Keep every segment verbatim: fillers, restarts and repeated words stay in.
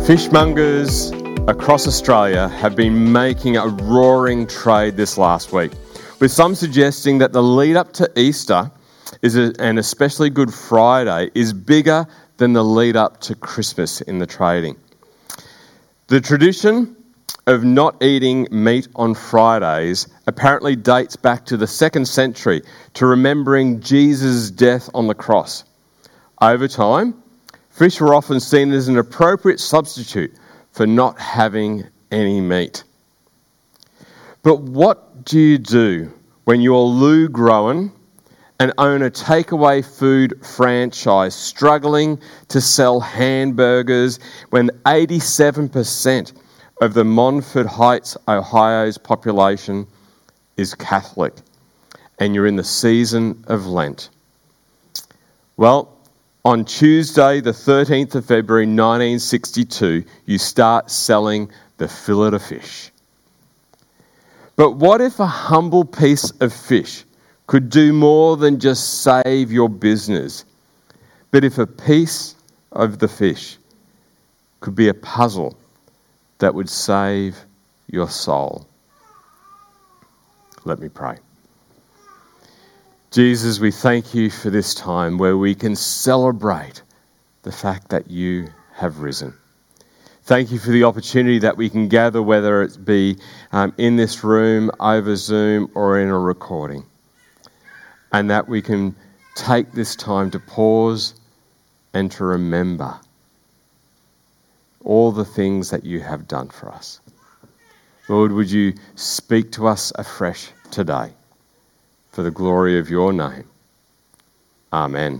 Fishmongers across Australia have been making a roaring trade this last week, with some suggesting that the lead up to Easter is a, and especially Good Friday is bigger than the lead up to Christmas in the trading. The tradition of not eating meat on Fridays apparently dates back to the second century to remembering Jesus' death on the cross. Over time, fish were often seen as an appropriate substitute for not having any meat. But what do you do when you're Lou Groen and own a takeaway food franchise struggling to sell hamburgers when eighty-seven percent of the Monfort Heights, Ohio's population is Catholic and you're in the season of Lent? Well, on Tuesday, the thirteenth of February nineteen sixty-two, you start selling the fillet of fish. But what if a humble piece of fish could do more than just save your business? But if a piece of the fish could be a puzzle that would save your soul? Let me pray. Jesus, we thank you for this time where we can celebrate the fact that you have risen. Thank you for the opportunity that we can gather, whether it be um, in this room, over Zoom, or in a recording. And that we can take this time to pause and to remember all the things that you have done for us. Lord, would you speak to us afresh today for the glory of your name. Amen.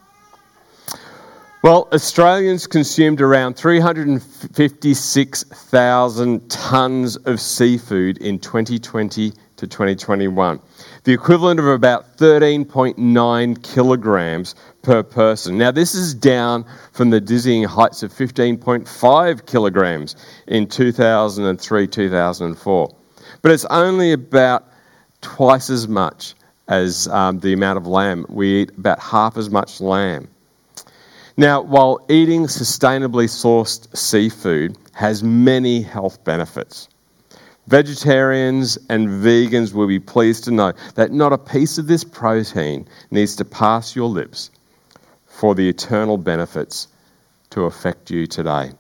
Well, Australians consumed around three hundred fifty-six thousand tonnes of seafood in twenty twenty to twenty twenty-one, the equivalent of about thirteen point nine kilograms per person. Now, this is down from the dizzying heights of fifteen point five kilograms in two thousand three to two thousand four. But it's only about twice as much as um, the amount of lamb. We eat about half as much lamb. Now, while eating sustainably sourced seafood has many health benefits, vegetarians and vegans will be pleased to know that not a piece of this protein needs to pass your lips for the eternal benefits to affect you today.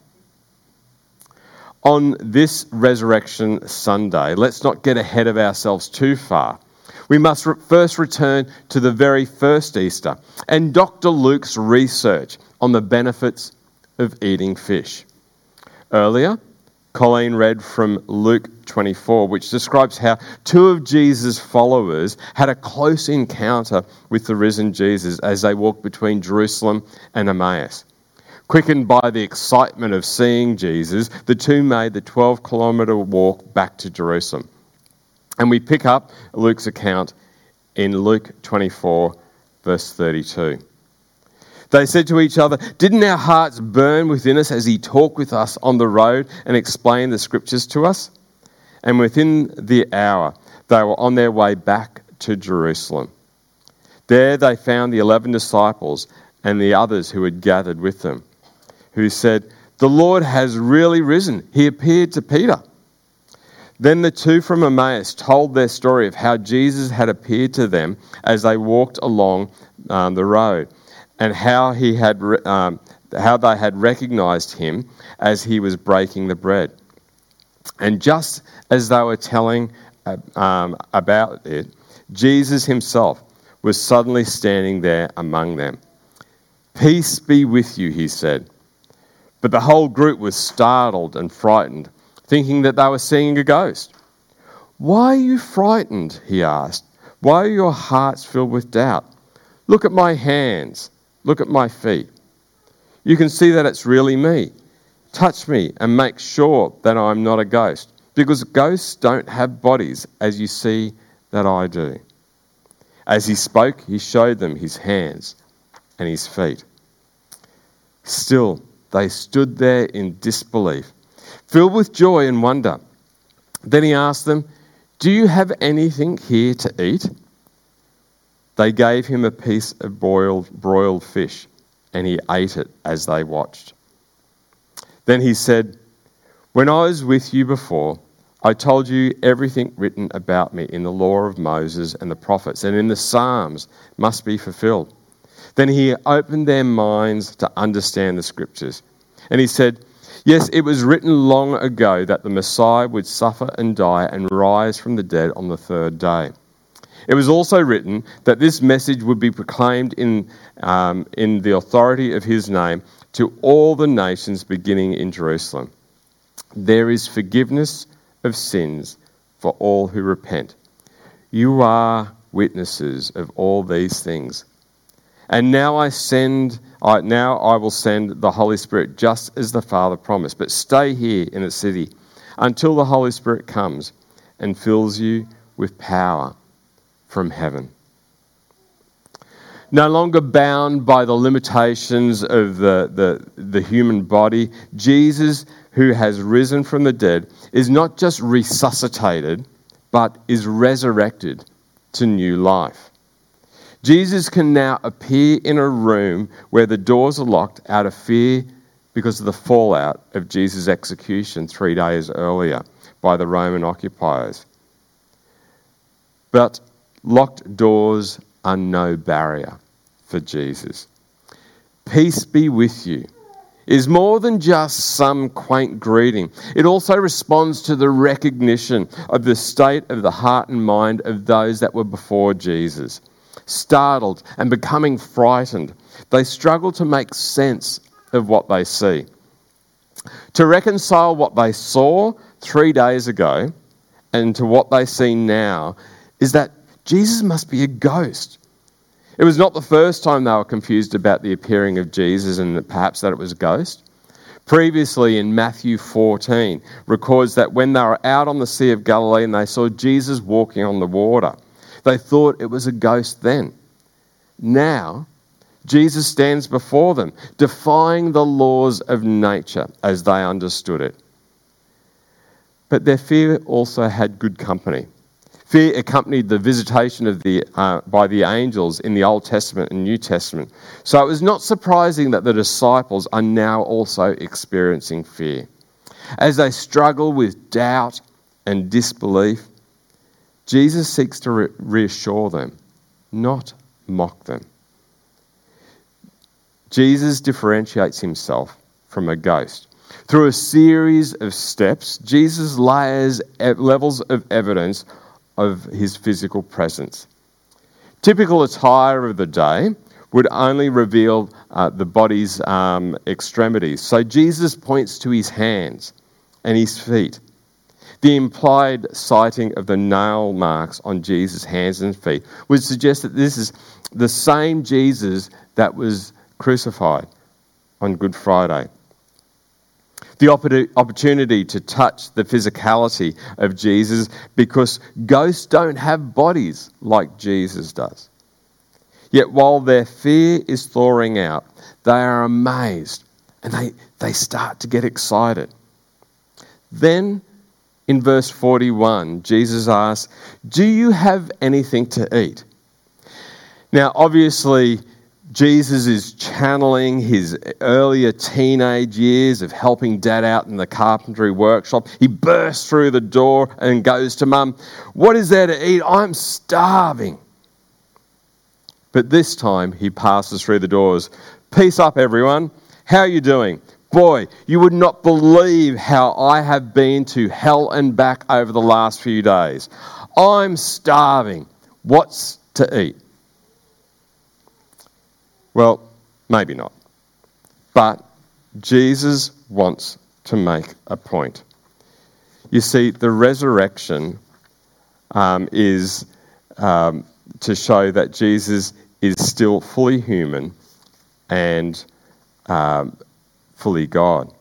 On this Resurrection Sunday, let's not get ahead of ourselves too far. We must re- first return to the very first Easter and Doctor Luke's research on the benefits of eating fish. Earlier, Colleen read from Luke twenty-four, which describes how two of Jesus' followers had a close encounter with the risen Jesus as they walked between Jerusalem and Emmaus. Quickened by the excitement of seeing Jesus, the two made the twelve-kilometre walk back to Jerusalem. And we pick up Luke's account in Luke twenty-four, verse thirty-two. They said to each other, "Didn't our hearts burn within us as he talked with us on the road and explained the scriptures to us?" And within the hour, they were on their way back to Jerusalem. There they found the eleven disciples and the others who had gathered with them, who said, "The Lord has really risen. He appeared to Peter." Then the two from Emmaus told their story of how Jesus had appeared to them as they walked along um, the road, and how he had um, how they had recognized him as he was breaking the bread. And just as they were telling uh, um, about it, Jesus himself was suddenly standing there among them. "Peace be with you," he said. But the whole group was startled and frightened, thinking that they were seeing a ghost. "Why are you frightened?" he asked. "Why are your hearts filled with doubt? Look at my hands. Look at my feet. You can see that it's really me. Touch me and make sure that I'm not a ghost, because ghosts don't have bodies as you see that I do." As he spoke, he showed them his hands and his feet. Still, they stood there in disbelief, filled with joy and wonder. Then he asked them, "Do you have anything here to eat?" They gave him a piece of boiled, broiled fish, and he ate it as they watched. Then he said, "When I was with you before, I told you everything written about me in the law of Moses and the prophets and in the Psalms must be fulfilled." Then he opened their minds to understand the scriptures. And he said, "Yes, it was written long ago that the Messiah would suffer and die and rise from the dead on the third day. It was also written that this message would be proclaimed in, um, in the authority of his name to all the nations beginning in Jerusalem. There is forgiveness of sins for all who repent. You are witnesses of all these things. And now I send, I, now I will send the Holy Spirit just as the Father promised. But stay here in the city until the Holy Spirit comes and fills you with power from heaven." No longer bound by the limitations of the, the, the human body, Jesus, who has risen from the dead, is not just resuscitated, but is resurrected to new life. Jesus can now appear in a room where the doors are locked out of fear because of the fallout of Jesus' execution three days earlier by the Roman occupiers. But locked doors are no barrier for Jesus. "Peace be with you" is more than just some quaint greeting. It also responds to the recognition of the state of the heart and mind of those that were before Jesus. Startled and becoming frightened, they struggle to make sense of what they see. To reconcile what they saw three days ago and to what they see now is that Jesus must be a ghost. It was not the first time they were confused about the appearing of Jesus and perhaps that it was a ghost. Previously in Matthew fourteen records that when they were out on the Sea of Galilee and they saw Jesus walking on the water, they thought it was a ghost then. Now, Jesus stands before them, defying the laws of nature as they understood it. But their fear also had good company. Fear accompanied the visitation of the uh, by the angels in the Old Testament and New Testament. So it was not surprising that the disciples are now also experiencing fear. As they struggle with doubt and disbelief, Jesus seeks to re- reassure them, not mock them. Jesus differentiates himself from a ghost. Through a series of steps, Jesus layers levels of evidence of his physical presence. Typical attire of the day would only reveal uh, the body's um, extremities. So Jesus points to his hands and his feet. The implied sighting of the nail marks on Jesus' hands and feet would suggest that this is the same Jesus that was crucified on Good Friday. The opportunity to touch the physicality of Jesus, because ghosts don't have bodies like Jesus does. Yet while their fear is thawing out, they are amazed and they, they start to get excited. Then in verse forty-one, Jesus asks, "Do you have anything to eat?" Now, obviously, Jesus is channeling his earlier teenage years of helping Dad out in the carpentry workshop. He bursts through the door and goes to Mum, "What is there to eat? I'm starving." But this time he passes through the doors. "Peace up, everyone. How are you doing? Boy, you would not believe how I have been to hell and back over the last few days. I'm starving. What's to eat?" Well, maybe not. But Jesus wants to make a point. You see, the resurrection um, is um, to show that Jesus is still fully human and um, fully God.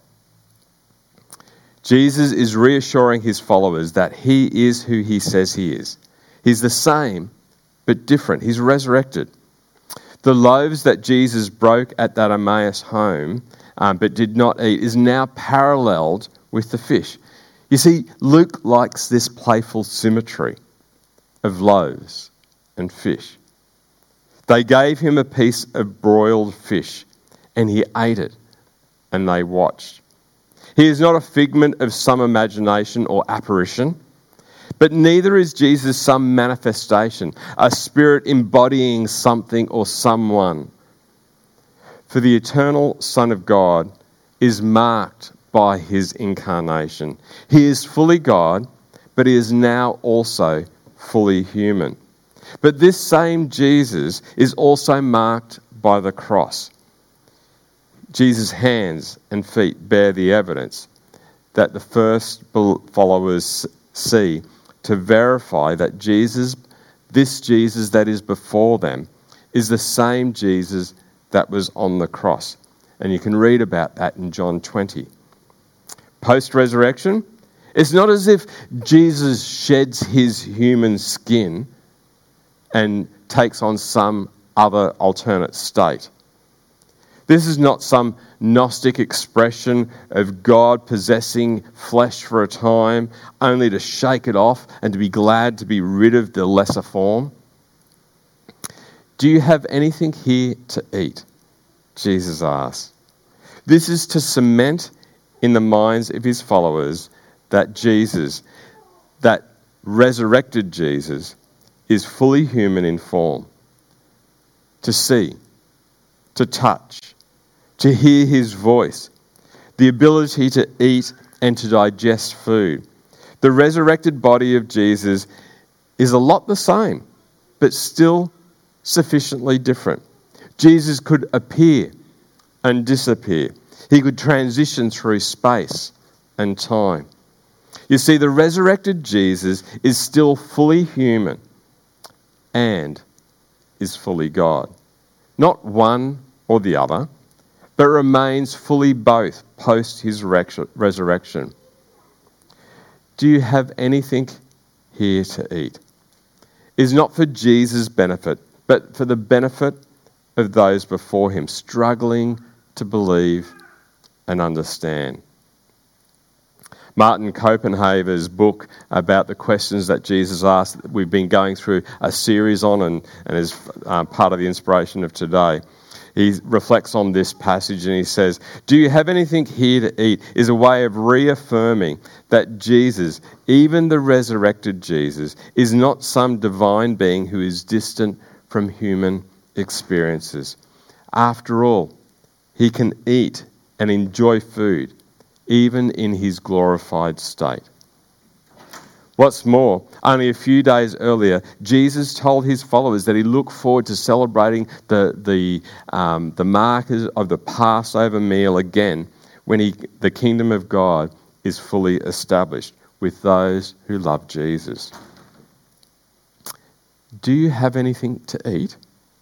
Jesus is reassuring his followers that he is who he says he is. He's the same, but different. He's resurrected. The loaves that Jesus broke at that Emmaus home um, but did not eat is now paralleled with the fish. You see, Luke likes this playful symmetry of loaves and fish. They gave him a piece of broiled fish and he ate it and they watched. He is not a figment of some imagination or apparition, but neither is Jesus some manifestation, a spirit embodying something or someone. For the eternal Son of God is marked by his incarnation. He is fully God, but he is now also fully human. But this same Jesus is also marked by the cross. Jesus' hands and feet bear the evidence that the first followers see to verify that Jesus, this Jesus that is before them, is the same Jesus that was on the cross. And you can read about that in John twenty. Post-resurrection, it's not as if Jesus sheds his human skin and takes on some other alternate state. This is not some Gnostic expression of God possessing flesh for a time, only to shake it off and to be glad to be rid of the lesser form. Do you have anything here to eat? Jesus asked. This is to cement in the minds of his followers that Jesus, that resurrected Jesus, is fully human in form. To see, to touch, to hear his voice, the ability to eat and to digest food. The resurrected body of Jesus is a lot the same, but still sufficiently different. Jesus could appear and disappear. He could transition through space and time. You see, the resurrected Jesus is still fully human and is fully God. Not one or the other, but remains fully both post his resurrection. Do you have anything here to eat? It is not for Jesus' benefit, but for the benefit of those before him, struggling to believe and understand. Martin Copenhaver's book about the questions that Jesus asked, we've been going through a series on and, and is uh, part of the inspiration of today. He reflects on this passage and he says, do you have anything here to eat? Is a way of reaffirming that Jesus, even the resurrected Jesus, is not some divine being who is distant from human experiences. After all, he can eat and enjoy food, even in his glorified state. What's more, only a few days earlier, Jesus told his followers that he looked forward to celebrating the the um, the markers of the Passover meal again, when he, the kingdom of God is fully established with those who love Jesus. Do you have anything to eat?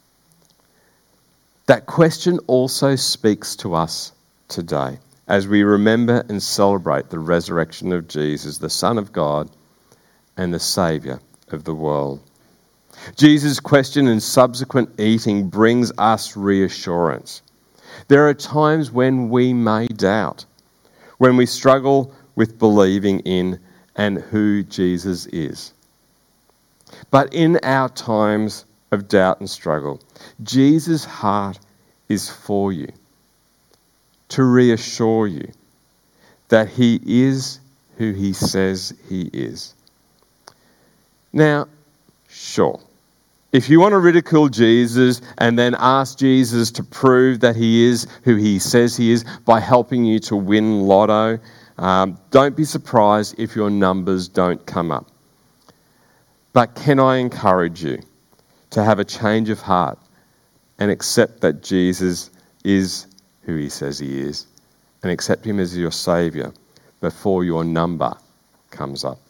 That question also speaks to us today as we remember and celebrate the resurrection of Jesus, the Son of God and the Saviour of the world. Jesus' question and subsequent eating brings us reassurance. There are times when we may doubt, when we struggle with believing in and who Jesus is. But in our times of doubt and struggle, Jesus' heart is for you, to reassure you that he is who he says he is. Now, sure, if you want to ridicule Jesus and then ask Jesus to prove that he is who he says he is by helping you to win lotto, um, don't be surprised if your numbers don't come up. But can I encourage you to have a change of heart and accept that Jesus is who he says he is, and accept him as your Saviour before your number comes up.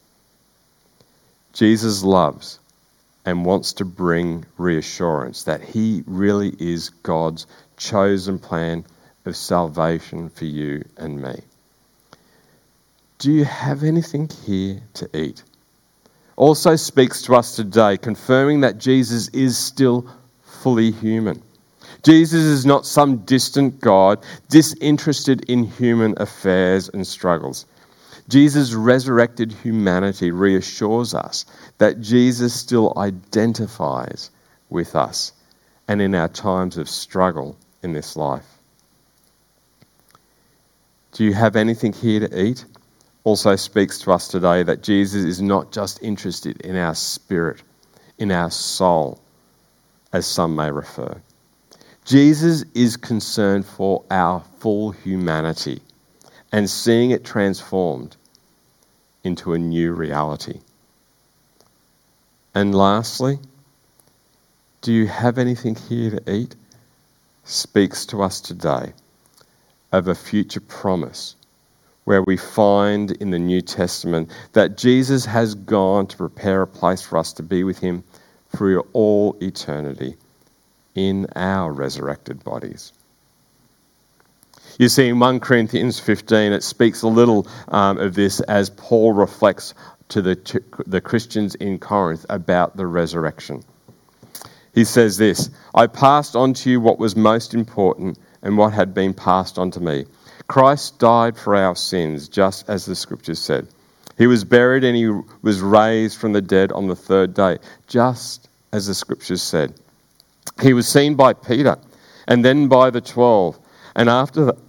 Jesus loves and wants to bring reassurance that he really is God's chosen plan of salvation for you and me. Do you have anything here to eat? Also speaks to us today, confirming that Jesus is still fully human. Jesus is not some distant God, disinterested in human affairs and struggles. Jesus' resurrected humanity reassures us that Jesus still identifies with us and in our times of struggle in this life. Do you have anything here to eat? Also speaks to us today that Jesus is not just interested in our spirit, in our soul, as some may refer. Jesus is concerned for our full humanity and seeing it transformed into a new reality. And lastly, do you have anything here to eat? Speaks to us today of a future promise where we find in the New Testament that Jesus has gone to prepare a place for us to be with him for all eternity in our resurrected bodies. You see, in First Corinthians fifteen, it speaks a little um, of this as Paul reflects to the, to the Christians in Corinth about the resurrection. He says this, "I passed on to you what was most important and what had been passed on to me. Christ died for our sins, just as the Scriptures said. He was buried and he was raised from the dead on the third day, just as the Scriptures said. He was seen by Peter and then by the twelve, and after that,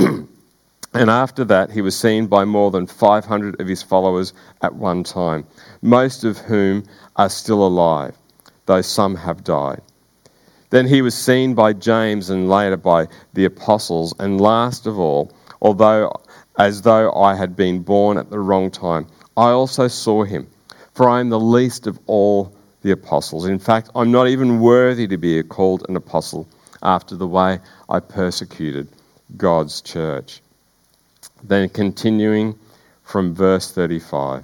and after that he was seen by more than five hundred of his followers at one time, most of whom are still alive, though some have died. Then he was seen by James and later by the apostles, and last of all, although as though I had been born at the wrong time, I also saw him, for I am the least of all the apostles. In fact, I'm not even worthy to be called an apostle after the way I persecuted God's church." Then continuing from verse thirty-five.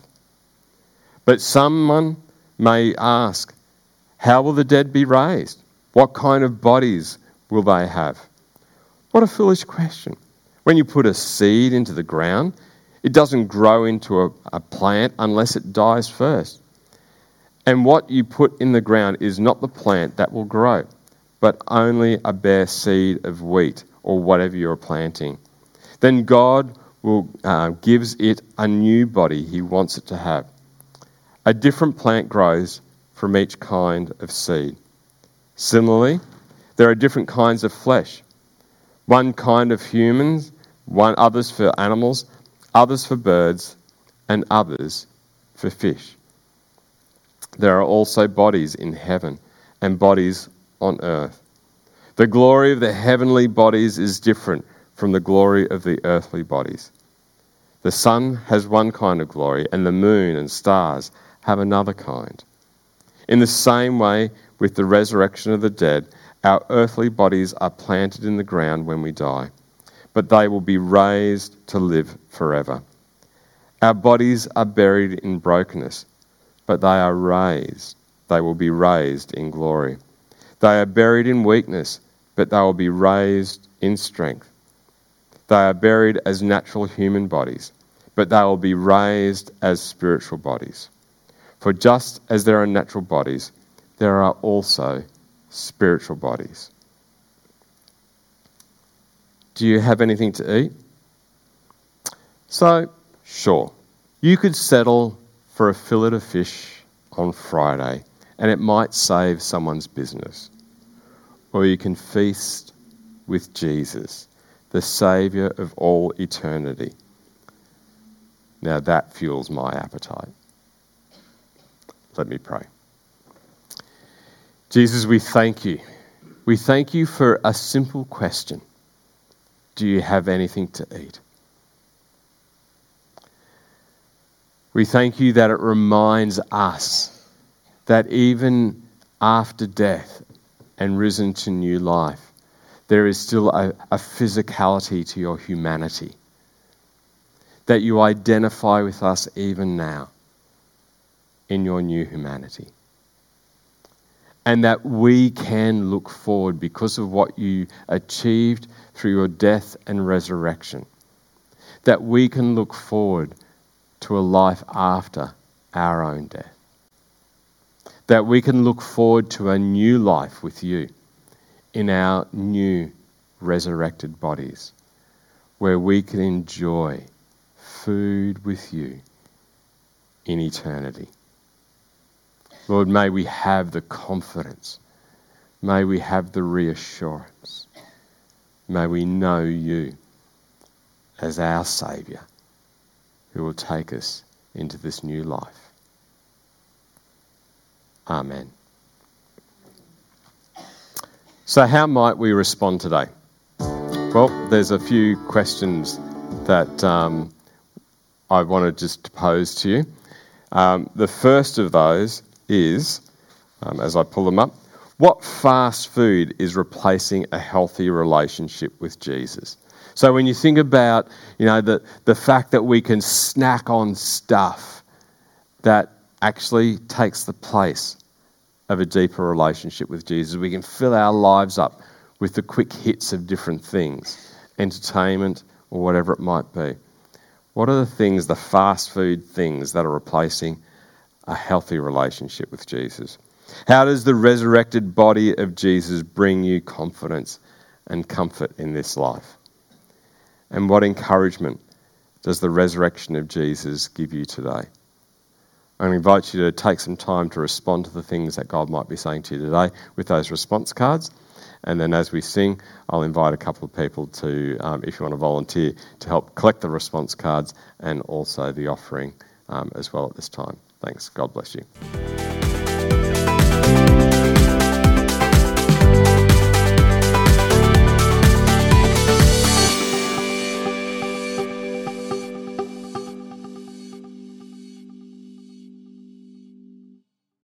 "But someone may ask, how will the dead be raised? What kind of bodies will they have? What a foolish question. When you put a seed into the ground, it doesn't grow into a, a plant unless it dies first. And what you put in the ground is not the plant that will grow, but only a bare seed of wheat or whatever you're planting. Then God will uh, gives it a new body he wants it to have. A different plant grows from each kind of seed. Similarly, there are different kinds of flesh. One kind of humans, one others for animals, others for birds, and others for fish. There are also bodies in heaven and bodies on earth. The glory of the heavenly bodies is different from the glory of the earthly bodies. The sun has one kind of glory, and the moon and stars have another kind. In the same way, with the resurrection of the dead, our earthly bodies are planted in the ground when we die, but they will be raised to live forever. Our bodies are buried in brokenness, but they are raised. They will be raised in glory. They are buried in weakness, but they will be raised in strength. They are buried as natural human bodies, but they will be raised as spiritual bodies. For just as there are natural bodies, there are also spiritual bodies." Do you have anything to eat? So, sure, you could settle for a fillet of fish on Friday, and it might save someone's business. Or you can feast with Jesus, the Saviour of all eternity. Now that fuels my appetite. Let me pray. Jesus, we thank you. We thank you for a simple question. Do you have anything to eat? We thank you that it reminds us that even after death and risen to new life, there is still a, a physicality to your humanity, that you identify with us even now in your new humanity. And that we can look forward because of what you achieved through your death and resurrection. That we can look forward to a life after our own death. That we can look forward to a new life with you in our new resurrected bodies, where we can enjoy food with you in eternity. Lord, may we have the confidence, may we have the reassurance, may we know you as our Saviour who will take us into this new life. Amen. So how might we respond today? Well, there's a few questions that um, I wanted just to pose to you. Um, the first of those is, um, as I pull them up, what fast food is replacing a healthy relationship with Jesus? So when you think about, you know, the, the fact that we can snack on stuff that actually takes the place of a deeper relationship with Jesus, we can fill our lives up with the quick hits of different things, entertainment or whatever it might be. What are the things, the fast food things that are replacing a healthy relationship with Jesus? How does the resurrected body of Jesus bring you confidence and comfort in this life? And what encouragement does the resurrection of Jesus give you today? I invite you to take some time to respond to the things that God might be saying to you today with those response cards. And then as we sing, I'll invite a couple of people to, um, if you want to volunteer, to help collect the response cards and also the offering um, as well at this time. Thanks. God bless you.